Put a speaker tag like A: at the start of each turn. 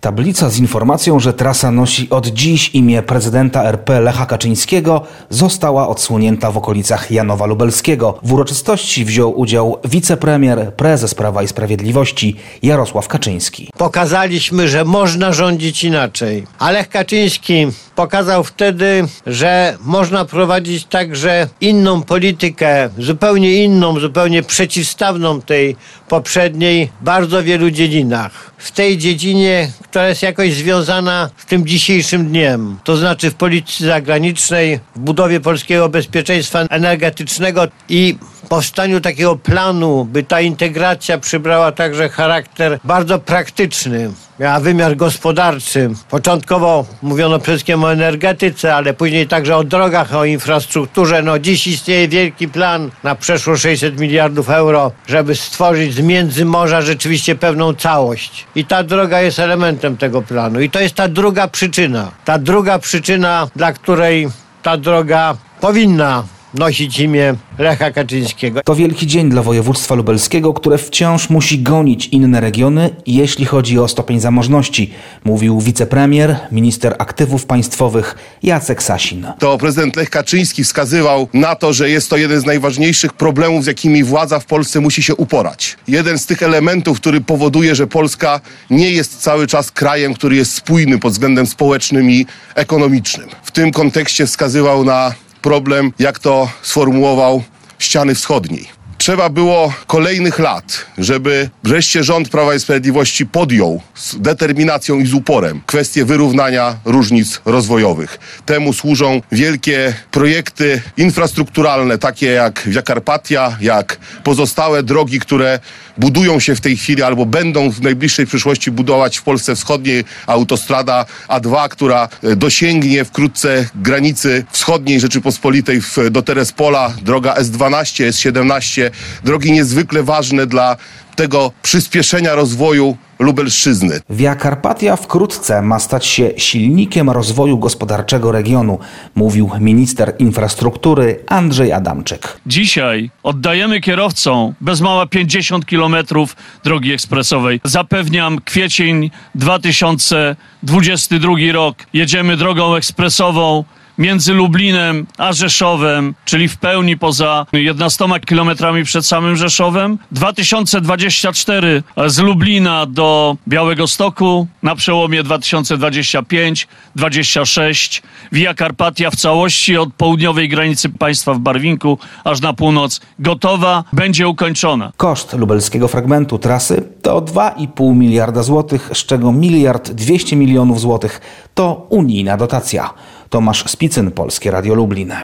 A: Tablica z informacją, że trasa nosi od dziś imię prezydenta RP Lecha Kaczyńskiego, została odsłonięta w okolicach Janowa Lubelskiego. W uroczystości wziął udział wicepremier, prezes Prawa i Sprawiedliwości Jarosław Kaczyński.
B: Pokazaliśmy, że można rządzić inaczej. A Lech Kaczyński pokazał wtedy, że można prowadzić także inną politykę, zupełnie inną, zupełnie przeciwstawną tej poprzedniej w bardzo wielu dziedzinach. W tej dziedzinie, która jest jakoś związana z tym dzisiejszym dniem, to znaczy w polityce zagranicznej, w budowie polskiego bezpieczeństwa energetycznego i powstaniu takiego planu, by ta integracja przybrała także charakter bardzo praktyczny, miała wymiar gospodarczy. Początkowo mówiono przede wszystkim o energetyce, ale później także o drogach, o infrastrukturze. Dziś istnieje wielki plan na przeszło 600 miliardów euro, żeby stworzyć z Międzymorza rzeczywiście pewną całość. I ta droga jest elementem tego planu. I to jest ta druga przyczyna, dla której ta droga powinna nosić imię Lecha Kaczyńskiego.
A: To wielki dzień dla województwa lubelskiego, które wciąż musi gonić inne regiony, jeśli chodzi o stopień zamożności, mówił wicepremier, minister aktywów państwowych Jacek Sasin.
C: To prezydent Lech Kaczyński wskazywał na to, że jest to jeden z najważniejszych problemów, z jakimi władza w Polsce musi się uporać. Jeden z tych elementów, który powoduje, że Polska nie jest cały czas krajem, który jest spójny pod względem społecznym i ekonomicznym. W tym kontekście wskazywał na problem, jak to sformułował, ściany wschodniej. Trzeba było kolejnych lat, żeby wreszcie rząd Prawa i Sprawiedliwości podjął z determinacją i z uporem kwestię wyrównania różnic rozwojowych. Temu służą wielkie projekty infrastrukturalne, takie jak Via Carpatia, jak pozostałe drogi, które budują się w tej chwili albo będą w najbliższej przyszłości budować w Polsce wschodniej, autostrada A2, która dosięgnie wkrótce granicy wschodniej Rzeczypospolitej do Terespola, droga S12, S17, drogi niezwykle ważne dla tego przyspieszenia rozwoju Lubelszczyzny.
A: Via Carpatia wkrótce ma stać się silnikiem rozwoju gospodarczego regionu, mówił minister infrastruktury Andrzej Adamczyk.
D: Dzisiaj oddajemy kierowcom bez mała 50 kilometrów drogi ekspresowej. Zapewniam, kwiecień 2022 rok. Jedziemy drogą ekspresową między Lublinem a Rzeszowem, czyli w pełni poza 11 kilometrami przed samym Rzeszowem. 2024 z Lublina do Białegostoku, na przełomie 2025-26. Via Carpatia w całości od południowej granicy państwa w Barwinku aż na północ gotowa, będzie ukończona.
A: Koszt lubelskiego fragmentu trasy to 2,5 miliarda złotych, z czego 1,2 miliarda złotych to unijna dotacja. Tomasz Spicyn, Polskie Radio Lublin.